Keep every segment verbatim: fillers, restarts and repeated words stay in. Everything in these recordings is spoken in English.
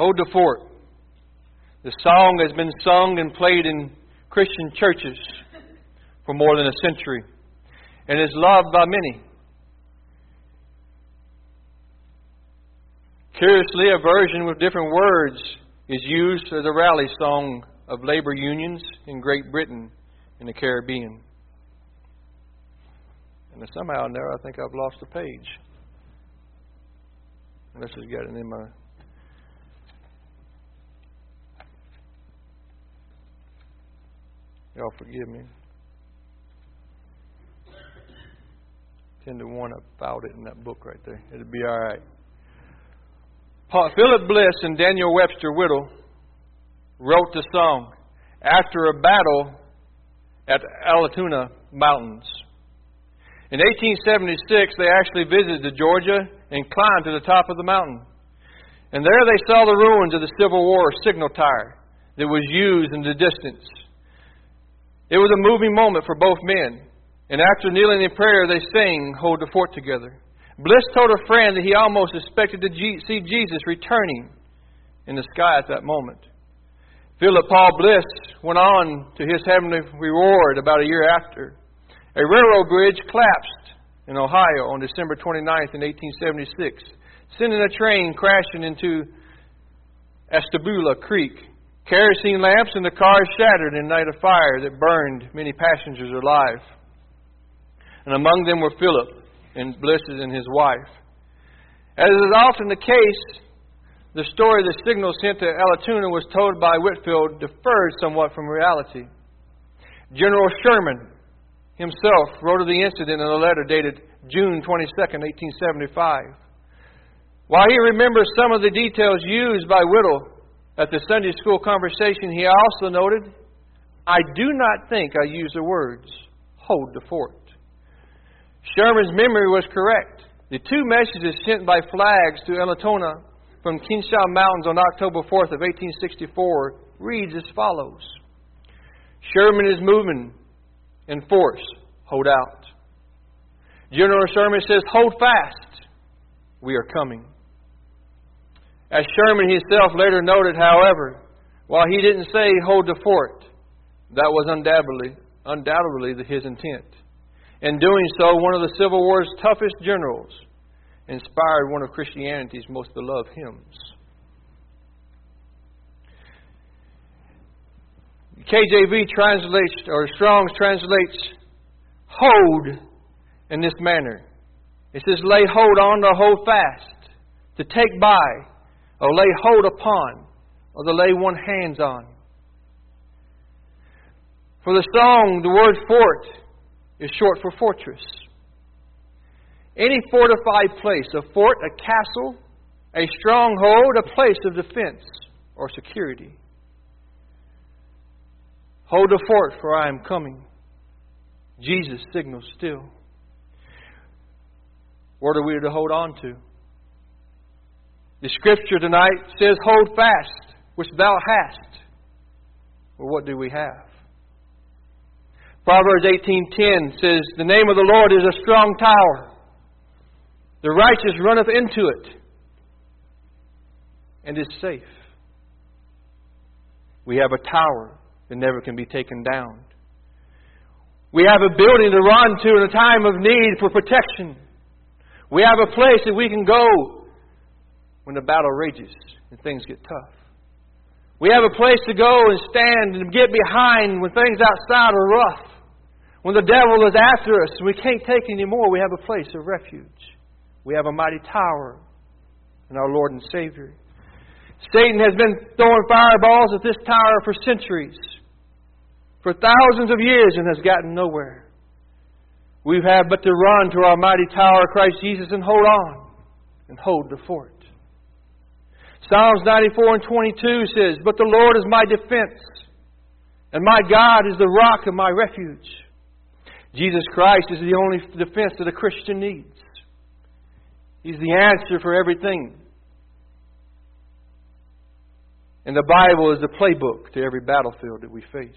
Hold the Fort. The song has been sung and played in Christian churches for more than a century and is loved by many. Curiously, a version with different words is used as a rally song of labor unions in Great Britain and the Caribbean. And somehow in there I think I've lost a page. Unless it's got it in my... Y'all forgive me. ten to one, I found it in that book right there. It'll be all right. Paul, Philip Bliss and Daniel Webster Whittle wrote the song after a battle at Allatoona Mountains. In eighteen seventy-six, they actually visited Georgia and climbed to the top of the mountain. And there they saw the ruins of the Civil War signal tower that was used in the distance. It was a moving moment for both men. And after kneeling in prayer, they sang, Hold the Fort Together. Bliss told a friend that he almost expected to see Jesus returning in the sky at that moment. Philip Paul Bliss went on to his heavenly reward about a year after. A railroad bridge collapsed in Ohio on December twenty-ninth in eighteen seventy-six, sending a train crashing into Ashtabula Creek. Kerosene lamps in the cars shattered in a night of fire that burned many passengers alive. And among them were Philip and Bliss and his wife. As is often the case, the story of the signal sent to Allatoona was told by Whitefield differed somewhat from reality. General Sherman himself wrote of the incident in a letter dated June twenty-second, eighteen seventy-five. While he remembers some of the details used by Whittle at the Sunday school conversation, he also noted, I do not think I used the words, hold the fort. Sherman's memory was correct. The two messages sent by flags to Allatoona from Kenesaw Mountains on October fourth of eighteen sixty-four reads as follows. Sherman is moving in force. Hold out. General Sherman says, hold fast. We are coming. As Sherman himself later noted, however, while he didn't say hold the fort, that was undoubtedly, undoubtedly his intent. In doing so, one of the Civil War's toughest generals inspired one of Christianity's most beloved hymns. K J V translates, or Strong's translates, hold in this manner. It says, lay hold on or hold fast, to take by, or lay hold upon, or to lay one hands on. For the song, the word fort is short for fortress. Any fortified place, a fort, a castle, a stronghold, a place of defense or security. Hold the fort, for I am coming. Jesus signals still. What are we to hold on to? The Scripture tonight says, hold fast, which thou hast. Well, what do we have? Proverbs eighteen ten says, the name of the Lord is a strong tower. The righteous runneth into it, and is safe. We have a tower that never can be taken down. We have a building to run to in a time of need for protection. We have a place that we can go when the battle rages and things get tough. We have a place to go and stand and get behind when things outside are rough. When the devil is after us and we can't take anymore, we have a place of refuge. We have a mighty tower in our Lord and Savior. Satan has been throwing fireballs at this tower for centuries, for thousands of years, and has gotten nowhere. We have but to run to our mighty tower, Christ Jesus, and hold on and hold the fort. Psalms ninety-four and twenty-two says, but the Lord is my defense, and my God is the rock of my refuge. Jesus Christ is the only defense that a Christian needs. He's the answer for everything. And the Bible is the playbook to every battlefield that we face.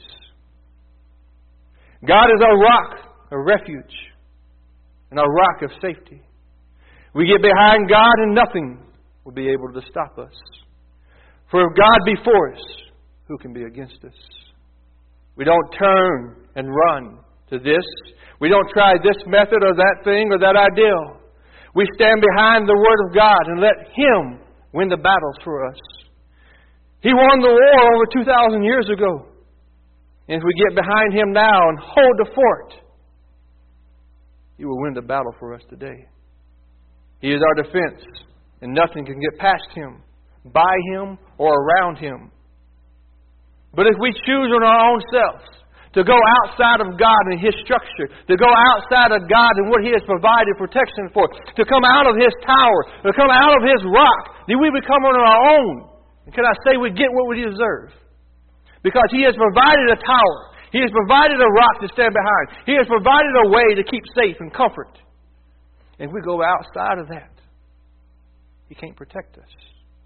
God is our rock of refuge and our rock of safety. We get behind God and nothing will be able to stop us. For if God be for us, who can be against us? We don't turn and run to this. We don't try this method or that thing or that ideal. We stand behind the Word of God and let Him win the battles for us. He won the war over two thousand years ago. And if we get behind Him now and hold the fort, He will win the battle for us today. He is our defense, and nothing can get past Him, by Him, or around Him. But if we choose on our own selves to go outside of God and His structure, to go outside of God and what He has provided protection for, to come out of His tower, to come out of His rock, then we become on our own. And can I say we get what we deserve? Because He has provided a tower. He has provided a rock to stand behind. He has provided a way to keep safe and comfort. And if we go outside of that, He can't protect us.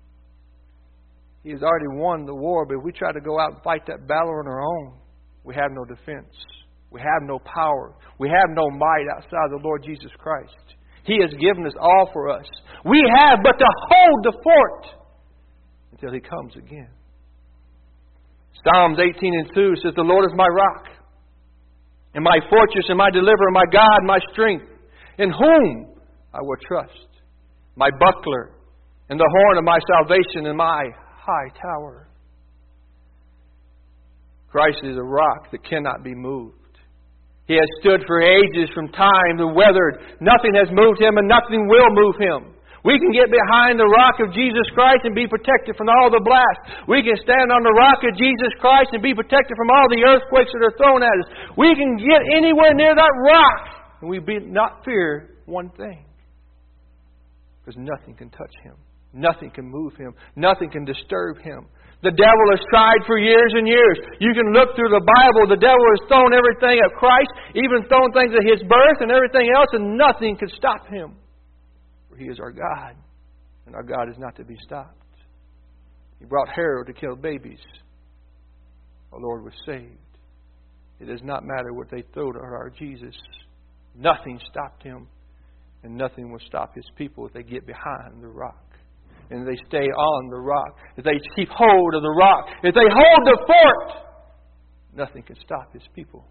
He has already won the war, but if we try to go out and fight that battle on our own, we have no defense. We have no power. We have no might outside the Lord Jesus Christ. He has given us all for us. We have but to hold the fort until He comes again. Psalms eighteen and two says, the Lord is my rock, and my fortress, and my deliverer, my God, my strength, in whom I will trust, my buckler, and the horn of my salvation, and my high tower. Christ is a rock that cannot be moved. He has stood for ages from time, the weathered. Nothing has moved Him, and nothing will move Him. We can get behind the rock of Jesus Christ and be protected from all the blasts. We can stand on the rock of Jesus Christ and be protected from all the earthquakes that are thrown at us. We can get anywhere near that rock and we be not fear one thing. Because nothing can touch Him. Nothing can move Him. Nothing can disturb Him. The devil has tried for years and years. You can look through the Bible. The devil has thrown everything at Christ, even thrown things at His birth and everything else, and nothing could stop Him. For He is our God, and our God is not to be stopped. He brought Herod to kill babies. Our Lord was saved. It does not matter what they throw at our Jesus. Nothing stopped Him, and nothing will stop His people if they get behind the rock. And they stay on the rock. If they keep hold of the rock. If they hold the fort, nothing can stop His people.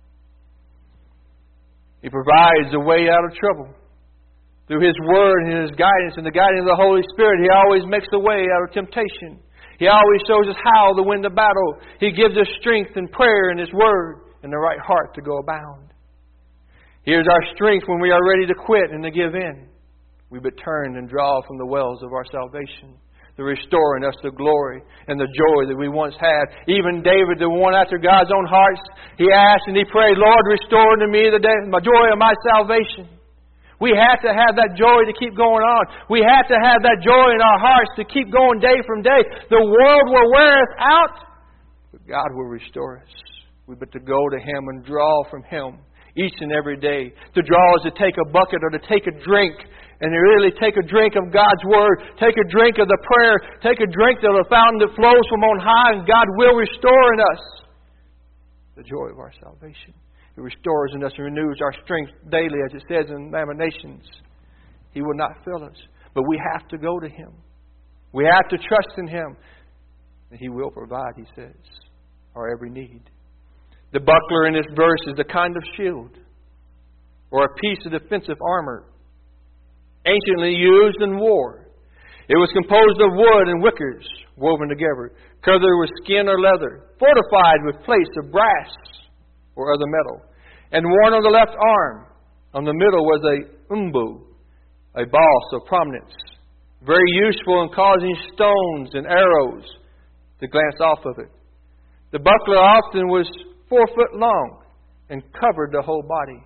He provides a way out of trouble. Through His Word and His guidance and the guidance of the Holy Spirit, He always makes a way out of temptation. He always shows us how to win the battle. He gives us strength in prayer and His Word and the right heart to go abound. Here's our strength when we are ready to quit and to give in. We but turn and draw from the wells of our salvation, the restoring us the glory and the joy that we once had. Even David, the one after God's own heart, he asked and he prayed, Lord, restore unto me the day, my joy of my salvation. We have to have that joy to keep going on. We have to have that joy in our hearts to keep going day from day. The world will wear us out, but God will restore us. We but to go to Him and draw from Him each and every day. To draw is to take a bucket or to take a drink and to really take a drink of God's Word. Take a drink of the prayer. Take a drink of the fountain that flows from on high, and God will restore in us the joy of our salvation. He restores in us and renews our strength daily, as it says in Lamentations. He will not fail us. But we have to go to Him. We have to trust in Him. And He will provide, He says, our every need. The buckler in this verse is the kind of shield or a piece of defensive armor anciently used in war. It was composed of wood and wickers woven together, covered with skin or leather, fortified with plates of brass or other metal, and worn on the left arm. On the middle was a umbu, a boss of prominence, very useful in causing stones and arrows to glance off of it. The buckler often was four foot long and covered the whole body.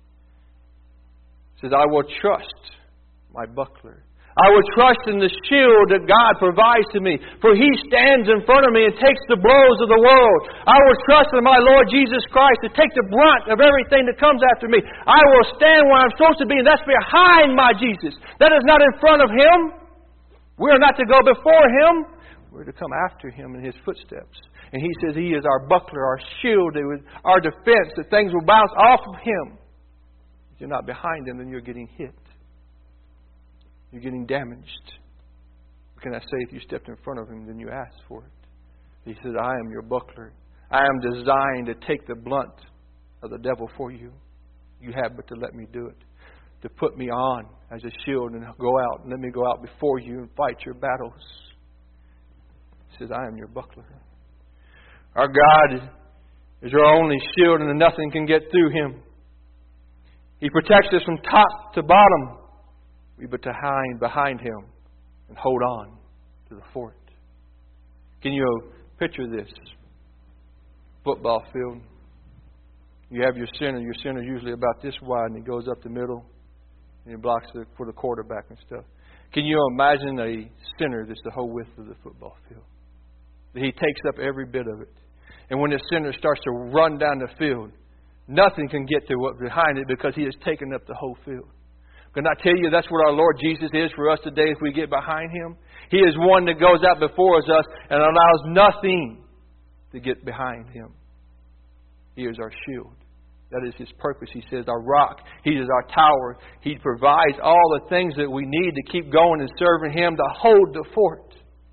It says, I will trust my buckler. I will trust in the shield that God provides to me, for He stands in front of me and takes the blows of the world. I will trust in my Lord Jesus Christ to take the brunt of everything that comes after me. I will stand where I'm supposed to be, and that's behind my Jesus. That is not in front of Him. We are not to go before Him. We're to come after Him in His footsteps. And He says He is our buckler, our shield, our defense, that things will bounce off of Him. If you're not behind Him, then you're getting hit. You're getting damaged. What can I say? If you stepped in front of Him, then you asked for it. He says, I am your buckler. I am designed to take the blunt of the devil for you. You have but to let me do it. To put me on as a shield and go out and let me go out before you and fight your battles. He says, I am your buckler. Our God is our only shield and nothing can get through Him. He protects us from top to bottom. We but to hide behind Him and hold on to the fort. Can you picture this? Football field. You have your center. Your center is usually about this wide, and he goes up the middle, and he blocks it for the quarterback and stuff. Can you imagine a center that's the whole width of the football field? He takes up every bit of it. And when the center starts to run down the field, nothing can get to what behind it because he has taken up the whole field. Can I tell you that's what our Lord Jesus is for us today if we get behind Him? He is one that goes out before us and allows nothing to get behind Him. He is our shield. That is His purpose. He says our rock. He is our tower. He provides all the things that we need to keep going and serving Him to hold the fort.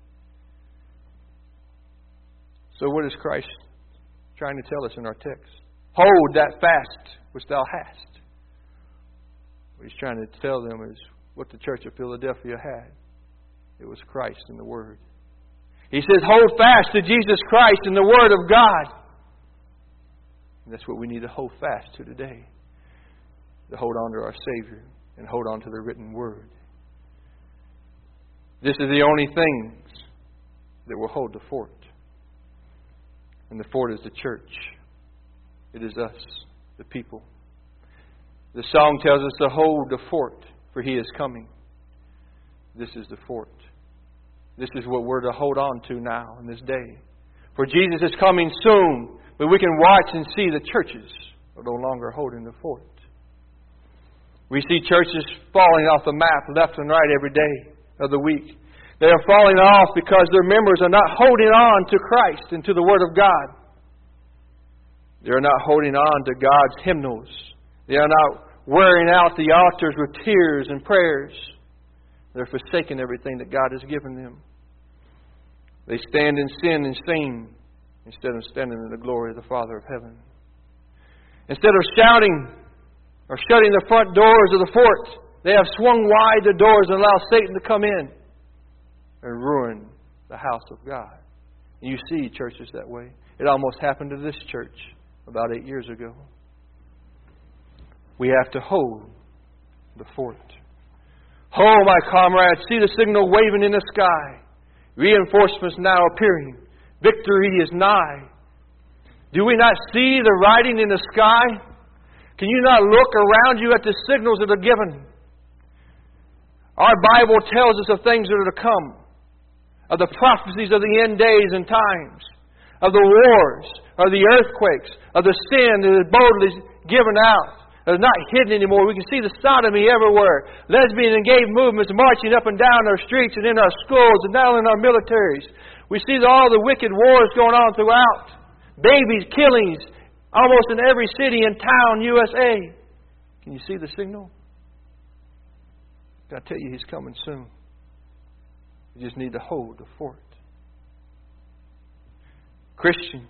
So what is Christ trying to tell us in our text? Hold that fast which thou hast. What He's trying to tell them is what the church of Philadelphia had. It was Christ and the Word. He says, hold fast to Jesus Christ and the Word of God. And that's what we need to hold fast to today. To hold on to our Savior and hold on to the written Word. This is the only things that will hold the fort. And the fort is the church. It is us, the people. The song tells us to hold the fort, for He is coming. This is the fort. This is what we're to hold on to now in this day. For Jesus is coming soon, but we can watch and see the churches are no longer holding the fort. We see churches falling off the map left and right every day of the week. They are falling off because their members are not holding on to Christ and to the Word of God. They are not holding on to God's hymnals. They are not wearing out the altars with tears and prayers. They're forsaking everything that God has given them. They stand in sin and sin instead of standing in the glory of the Father of heaven. Instead of shouting or shutting the front doors of the fort, they have swung wide the doors and allowed Satan to come in and ruin the house of God. And you see churches that way. It almost happened to this church about eight years ago. We have to hold the fort. Ho, my comrades, see the signal waving in the sky. Reinforcements now appearing. Victory is nigh. Do we not see the writing in the sky? Can you not look around you at the signals that are given? Our Bible tells us of things that are to come, of the prophecies of the end days and times, of the wars, of the earthquakes, of the sin that is boldly given out. It's not hidden anymore. We can see the sodomy everywhere. Lesbian and gay movements marching up and down our streets and in our schools and down in our militaries. We see all the wicked wars going on throughout. Babies, killings, almost in every city and town, U S A. Can you see the signal? I tell you, He's coming soon. You just need to hold the fort. Christians,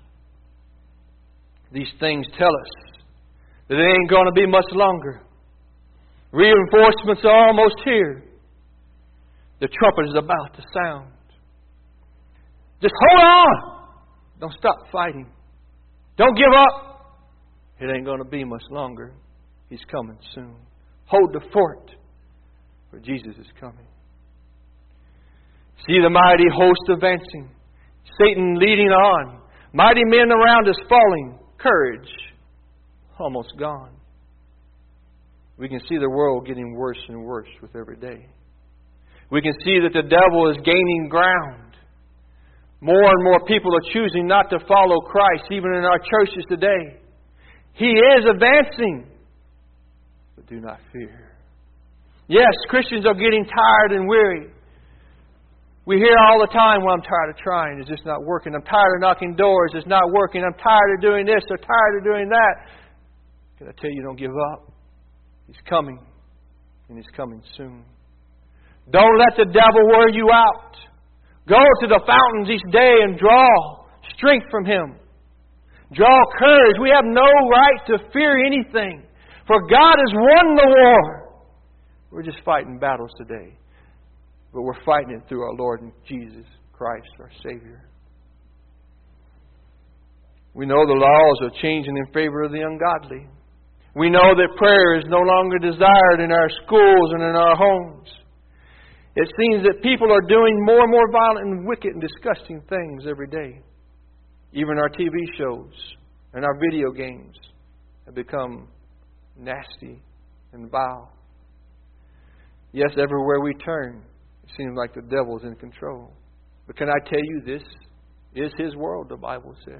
these things tell us that it ain't going to be much longer. Reinforcements are almost here. The trumpet is about to sound. Just hold on. Don't stop fighting. Don't give up. It ain't going to be much longer. He's coming soon. Hold the fort, for Jesus is coming. See the mighty host advancing. Satan leading on. Mighty men around us falling. Courage almost gone. We can see the world getting worse and worse with every day. We can see that the devil is gaining ground. More and more people are choosing not to follow Christ, even in our churches today. He is advancing, but do not fear. Yes, Christians are getting tired and weary. We hear all the time, well, I'm tired of trying. It's just not working. I'm tired of knocking doors. It's not working. I'm tired of doing this. I'm tired of doing that. Can I tell you, don't give up? He's coming, and He's coming soon. Don't let the devil wear you out. Go to the fountains each day and draw strength from Him. Draw courage. We have no right to fear anything, for God has won the war. We're just fighting battles today, but we're fighting it through our Lord and Jesus Christ, our Savior. We know the laws are changing in favor of the ungodly. We know that prayer is no longer desired in our schools and in our homes. It seems that people are doing more and more violent and wicked and disgusting things every day. Even our T V shows and our video games have become nasty and vile. Yes, everywhere we turn, it seems like the devil's in control. But can I tell you, this is his world, the Bible says.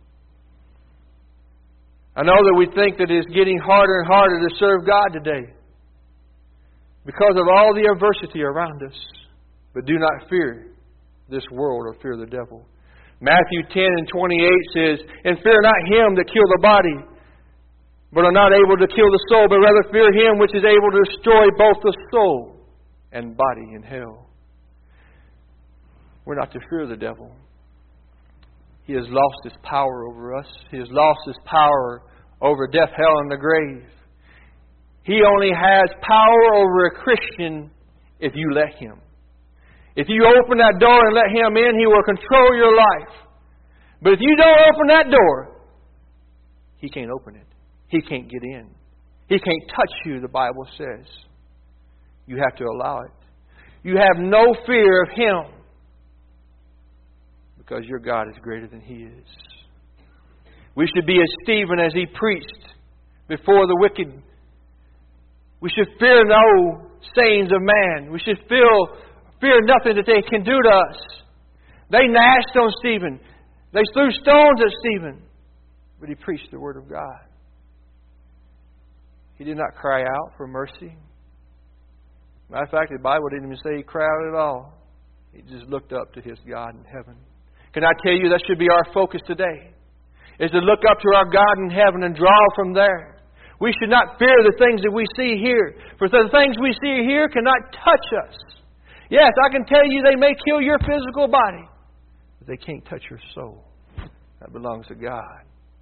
I know that we think that it's getting harder and harder to serve God today because of all the adversity around us. But do not fear this world or fear the devil. Matthew ten and twenty-eight says, "And fear not him that kill the body, but are not able to kill the soul, but rather fear Him which is able to destroy both the soul and body in hell." We're not to fear the devil. He has lost his power over us. He has lost his power over death, hell, and the grave. He only has power over a Christian if you let him. If you open that door and let him in, he will control your life. But if you don't open that door, he can't open it. He can't get in. He can't touch you, the Bible says. You have to allow it. You have no fear of him because your God is greater than he is. We should be as Stephen as he preached before the wicked. We should fear no sayings of man. We should feel, fear nothing that they can do to us. They gnashed on Stephen. They threw stones at Stephen. But he preached the Word of God. He did not cry out for mercy. Matter of fact, the Bible didn't even say he cried out at all. He just looked up to his God in heaven. Can I tell you, that should be our focus today, is to look up to our God in heaven and draw from there. We should not fear the things that we see here, for the things we see here cannot touch us. Yes, I can tell you they may kill your physical body, but they can't touch your soul. That belongs to God.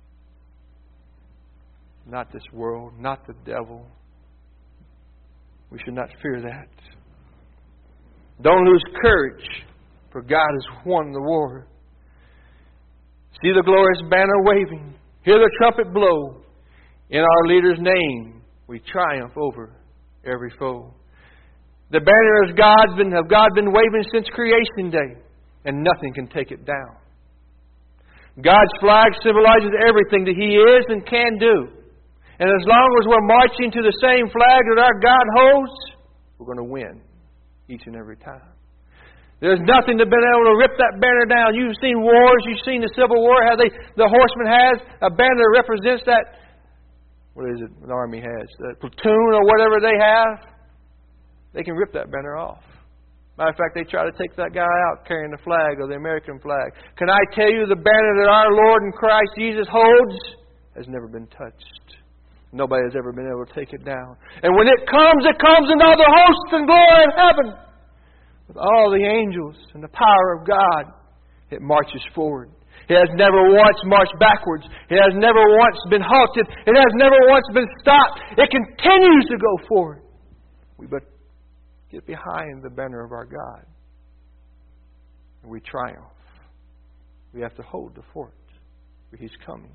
Not this world, not the devil. We should not fear that. Don't lose courage, for God has won the war. See the glorious banner waving. Hear the trumpet blow. In our leader's name, we triumph over every foe. The banner of God been, of God been waving since creation day, and nothing can take it down. God's flag symbolizes everything that He is and can do. And as long as we're marching to the same flag that our God holds, we're going to win each and every time. There's nothing that's been able to rip that banner down. You've seen wars. You've seen the Civil War, how they, the horseman has a banner that represents that, what is it an army has, the platoon or whatever they have. They can rip that banner off. Matter of fact, they try to take that guy out carrying the flag or the American flag. Can I tell you, the banner that our Lord and Christ Jesus holds has never been touched. Nobody has ever been able to take it down. And when it comes, it comes in all the hosts and glory of heaven, with all the angels and the power of God. It marches forward. It has never once marched backwards. It has never once been halted. It has never once been stopped. It continues to go forward. We but get behind the banner of our God, and we triumph. We have to hold the fort, for He's coming.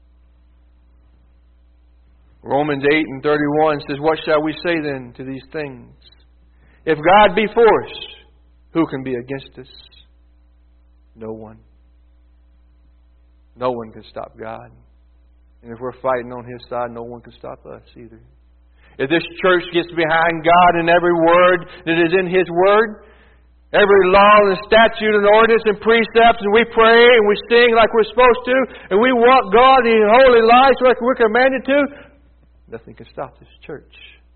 Romans eight and thirty-one says, "What shall we say then to these things? If God be for us, who can be against us? No one." No one can stop God. And if we're fighting on His side, no one can stop us either. If this church gets behind God in every word that is in His Word, every law and statute and ordinance and precepts, and we pray and we sing like we're supposed to, and we walk God in holy lives like we're commanded to, nothing can stop this church.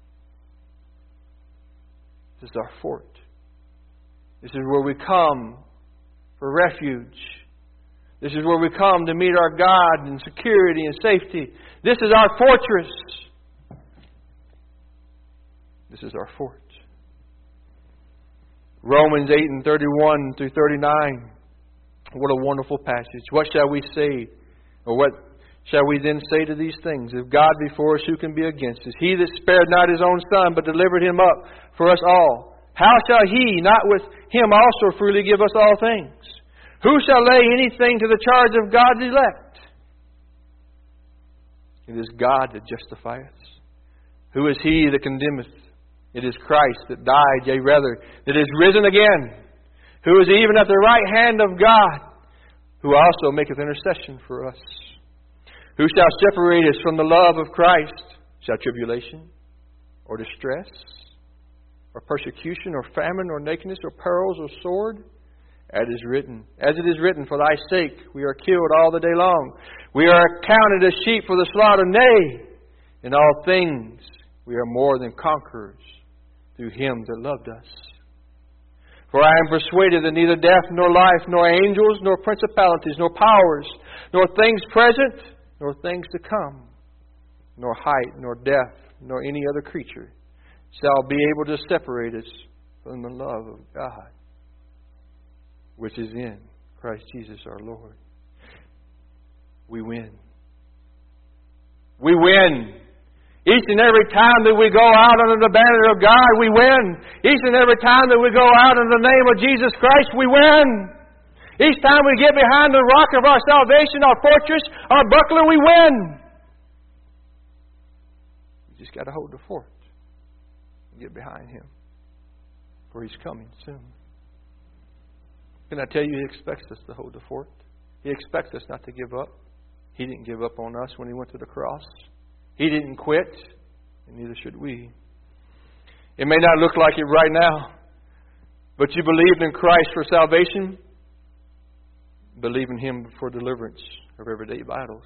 This is our fort. This is where we come for refuge. This is where we come to meet our God in security and safety. This is our fortress. This is our fort. Romans eight and thirty-one through thirty-nine. What a wonderful passage. What shall we say? Or what shall we then say to these things? If God be for us, who can be against us? He that spared not His own Son, but delivered Him up for us all, how shall He not with Him also freely give us all things? Who shall lay anything to the charge of God's elect? It is God that justifieth. Who is he that condemneth? It is Christ that died, yea rather, that is risen again, who is even at the right hand of God, who also maketh intercession for us. Who shall separate us from the love of Christ? Shall tribulation, or distress, or persecution, or famine, or nakedness, or perils, or sword? As it is written, as it is written, for thy sake we are killed all the day long. We are counted as sheep for the slaughter. Nay, in all things we are more than conquerors through Him that loved us. For I am persuaded that neither death, nor life, nor angels, nor principalities, nor powers, nor things present, nor things to come, nor height, nor depth, nor any other creature shall be able to separate us from the love of God, which is in Christ Jesus our Lord. We win. We win. Each and every time that we go out under the banner of God, we win. Each and every time that we go out in the name of Jesus Christ, we win. Each time we get behind the rock of our salvation, our fortress, our buckler, we win. You just got to hold the fort and get behind Him, for He's coming soon. Can I tell you, He expects us to hold the fort? He expects us not to give up. He didn't give up on us when He went to the cross. He didn't quit, and neither should we. It may not look like it right now, but you believed in Christ for salvation. Believe in Him for deliverance of everyday battles.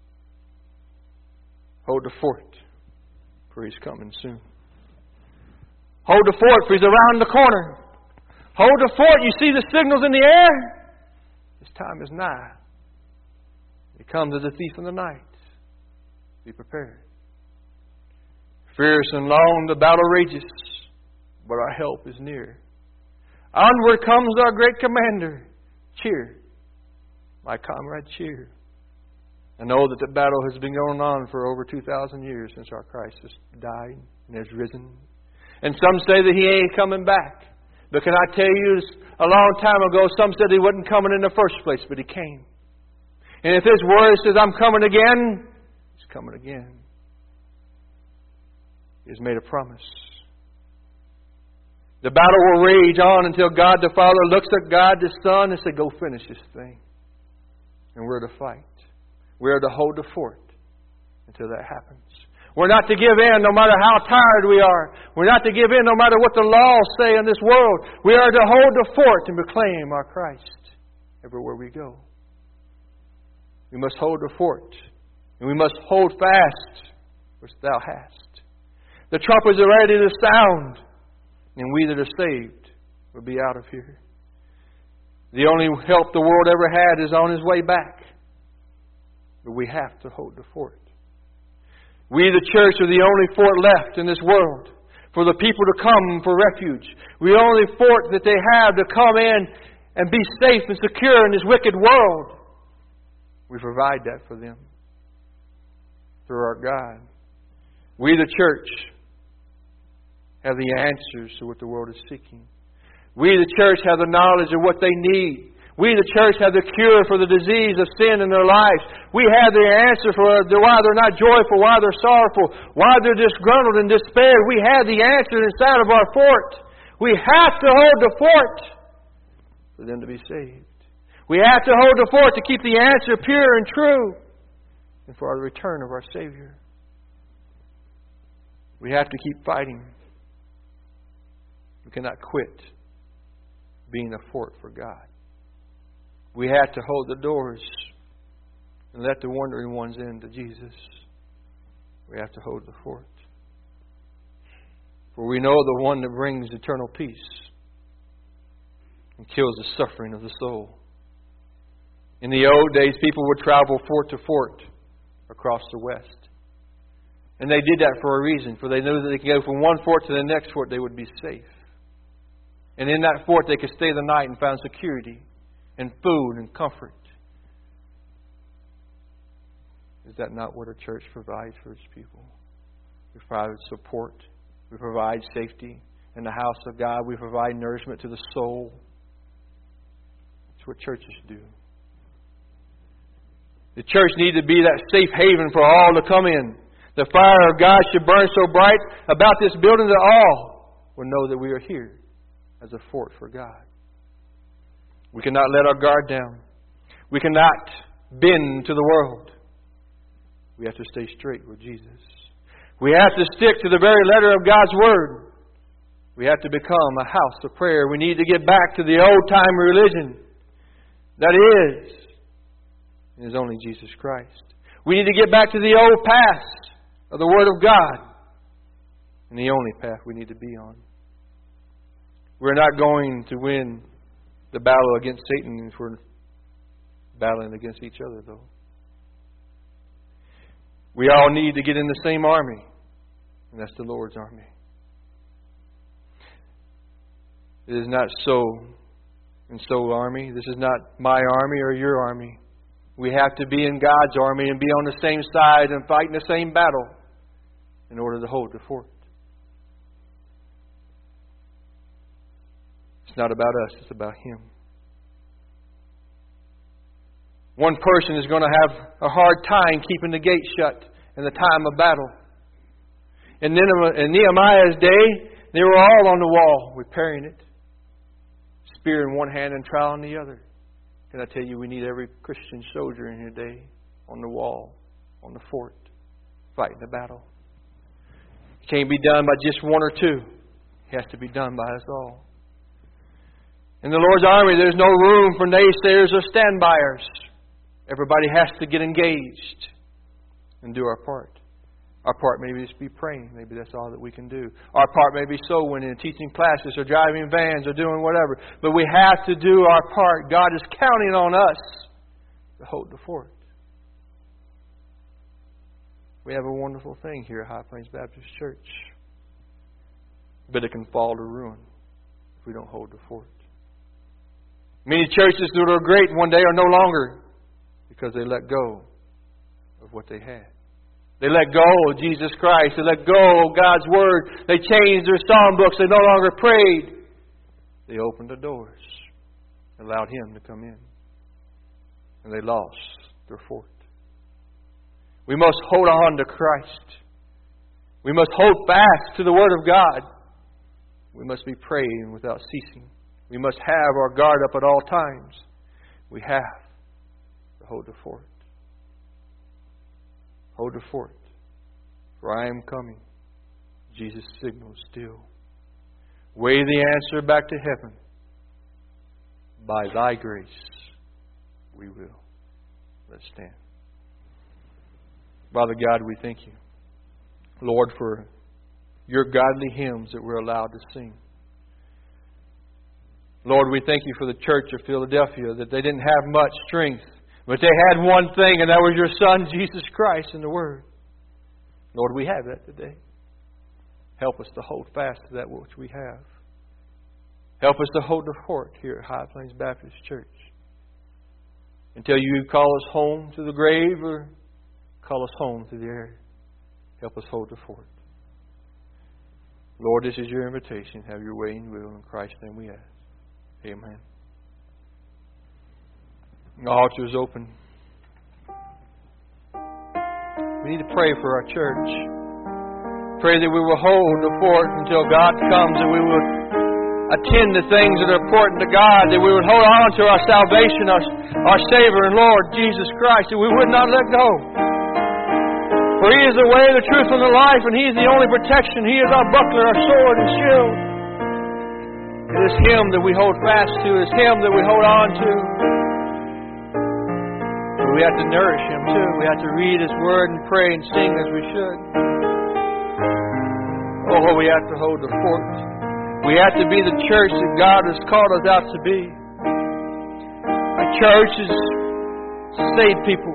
Hold the fort, for He's coming soon. Hold the fort, for He's around the corner. Hold the fort. You see the signals in the air? His time is nigh. He comes as a thief in the night. Be prepared. Fierce and long the battle rages, but our help is near. Onward comes our great commander. Cheer, my comrade, cheer. I know that the battle has been going on for over two thousand years since our Christ has died and has risen. And some say that He ain't coming back. But can I tell you, a long time ago, some said He wasn't coming in the first place, but He came. And if His word says, I'm coming again, He's coming again. He has made a promise. The battle will rage on until God the Father looks at God the Son and says, go finish this thing. And we're to fight. We're to hold the fort until that happens. We're not to give in no matter how tired we are. We're not to give in no matter what the laws say in this world. We are to hold the fort and proclaim our Christ everywhere we go. We must hold the fort. And we must hold fast, which Thou hast. The trumpets are ready to sound. And we that are saved will be out of here. The only help the world ever had is on His way back. But we have to hold the fort. We, the church, are the only fort left in this world for the people to come for refuge. We are the only fort that they have to come in and be safe and secure in this wicked world. We provide that for them through our God. We, the church, have the answers to what the world is seeking. We, the church, have the knowledge of what they need. We, the church, have the cure for the disease of sin in their lives. We have the answer for why they're not joyful, why they're sorrowful, why they're disgruntled and despaired. We have the answer inside of our fort. We have to hold the fort for them to be saved. We have to hold the fort to keep the answer pure and true and for the return of our Savior. We have to keep fighting. We cannot quit being a fort for God. We have to hold the doors and let the wandering ones in to Jesus. We have to hold the fort. For we know the one that brings eternal peace and kills the suffering of the soul. In the old days, people would travel fort to fort across the West. And they did that for a reason, for they knew that they could go from one fort to the next fort, they would be safe. And in that fort they could stay the night and find security and food and comfort. Is that not what a church provides for its people? We provide support. We provide safety. In the house of God, we provide nourishment to the soul. That's what churches do. The church needs to be that safe haven for all to come in. The fire of God should burn so bright about this building that all will know that we are here as a fort for God. We cannot let our guard down. We cannot bend to the world. We have to stay straight with Jesus. We have to stick to the very letter of God's Word. We have to become a house of prayer. We need to get back to the old-time religion. That is, it is only Jesus Christ. We need to get back to the old path of the Word of God. And the only path we need to be on. We're not going to win the battle against Satan if we're battling against each other, though. We all need to get in the same army, and that's the Lord's army. It is not so and so army. This is not my army or your army. We have to be in God's army and be on the same side and fight in the same battle in order to hold the fort. It's not about us, it's about Him. One person is going to have a hard time keeping the gate shut in the time of battle. In Nehemiah's day, they were all on the wall repairing it. Spear in one hand and trowel in the other. Can I tell you, we need every Christian soldier in your day on the wall, on the fort, fighting the battle. It can't be done by just one or two. It has to be done by us all. In the Lord's army, there's no room for naysayers or standbyers. Everybody has to get engaged and do our part. Our part may just be praying. Maybe that's all that we can do. Our part may be soul winning, teaching classes, or driving vans, or doing whatever. But we have to do our part. God is counting on us to hold the fort. We have a wonderful thing here at High Plains Baptist Church. But it can fall to ruin if we don't hold the fort. Many churches that are great one day are no longer because they let go of what they had. They let go of Jesus Christ. They let go of God's Word. They changed their psalm books. They no longer prayed. They opened the doors, allowed Him to come in. And they lost their fort. We must hold on to Christ. We must hold fast to the Word of God. We must be praying without ceasing. We must have our guard up at all times. We have to hold the fort. Hold the fort, for I am coming. Jesus signals still. Weigh the answer back to heaven. By Thy grace, we will. Let's stand. Father God, we thank You, Lord, for Your godly hymns that we're allowed to sing. Lord, we thank You for the church of Philadelphia, that they didn't have much strength, but they had one thing, and that was Your Son, Jesus Christ, and the Word. Lord, we have that today. Help us to hold fast to that which we have. Help us to hold the fort here at High Plains Baptist Church. Until You call us home to the grave or call us home to the air. Help us hold the fort. Lord, this is Your invitation. Have Your way and will. In Christ's name we ask. Amen. The altar is open. We need to pray for our church. Pray that we will hold the fort until God comes, and we will attend to things that are important to God, that we would hold on to our salvation, our, our Savior and Lord, Jesus Christ, that we would not let go. For He is the way, the truth, and the life, and He is the only protection. He is our buckler, our sword, and shield. It is Him that we hold fast to. It is Him that we hold on to. But we have to nourish Him too. We have to read His Word and pray and sing as we should. Oh, we have to hold the fort. We have to be the church that God has called us out to be. A church is saved people,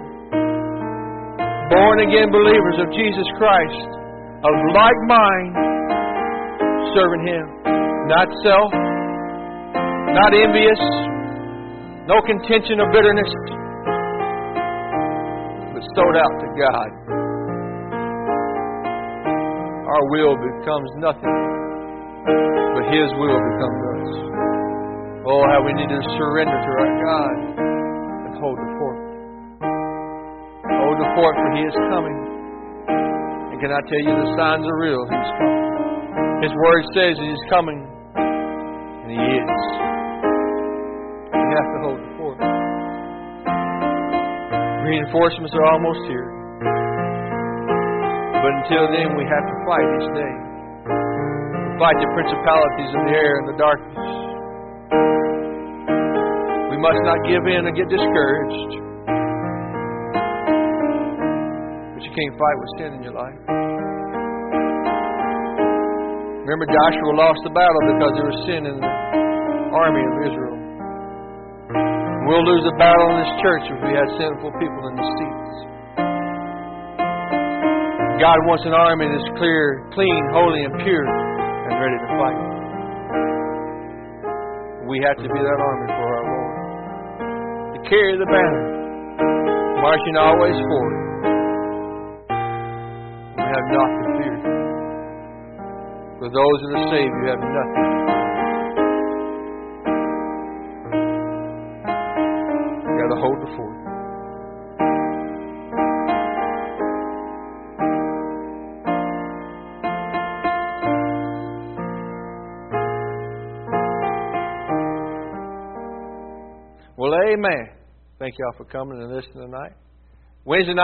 born again believers of Jesus Christ, of like mind, serving Him. Not self, not envious, no contention or bitterness, but sold out to God. Our will becomes nothing, but His will becomes us. Oh, how we need to surrender to our God and hold the fort. Hold the fort, for He is coming. And can I tell you, the signs are real. He's coming. His Word says He's coming, and He is. We have to hold the fort. Reinforcements are almost here. But until then, we have to fight each day. Fight the principalities of the air and the darkness. We must not give in and get discouraged. But you can't fight with sin in your life. Remember, Joshua lost the battle because there was sin in the army of Israel. We'll lose the battle in this church if we had sinful people in the seats. God wants an army that's clear, clean, holy, and pure, and ready to fight. We have to be that army for our Lord. To carry the banner, marching always forward. We have not to fear. For those that are saved, you have nothing. You got to hold the fort. Well, amen. Thank y'all for coming and listening tonight. Wednesday night.